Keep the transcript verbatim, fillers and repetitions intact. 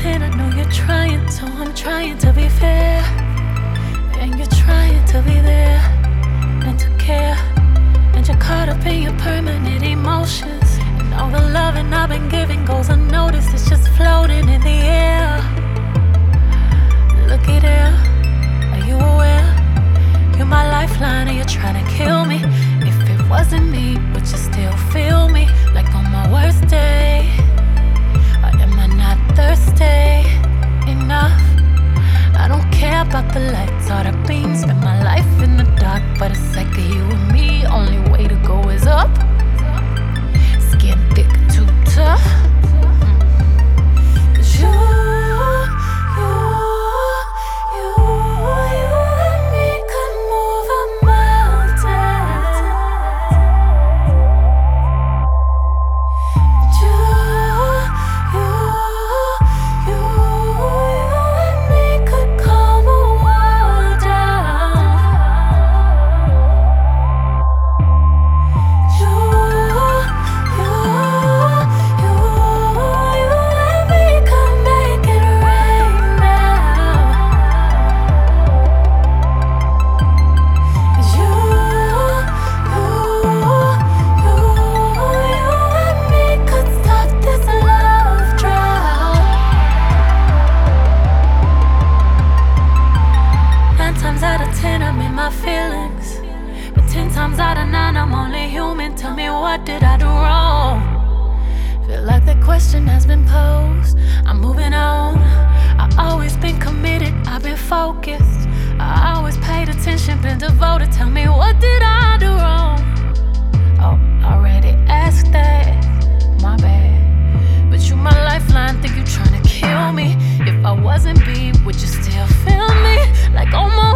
ten, I know you're trying to. I'm trying to be fair, and you're trying to be there and to care. And you're caught up in your permanent emotions, and all the loving I've been giving goes unnoticed. It's just floating in the air. Looky there, are you aware? You're my lifeline and you're trying to kill me. If it wasn't me, would you still feel me? Like on my worst day? Or am I not thirsty enough? I don't care about the lights or the beams. Spend my life in the dark, but a second you and me, only way to go is up. Skin thick, too tough. Cause you, you, you, you and me could move a mountain. You, you, you, you and me could calm a world down. You, you, you, you and me could make it rain now. 'Cause you, you, you, you and me could stop this love drought. Nine times out of ten, I'm in my feelings, but ten times out of nine, I'm only human. Tell me, what did I do wrong? Feel like the question has been posed. I'm moving on. I always been committed, I've been focused. I always paid attention, been devoted. Tell me, what did I do wrong? Oh, already asked that, my bad. But you my lifeline, think you tryna kill me. If I wasn't B, would you still feel me? Like on my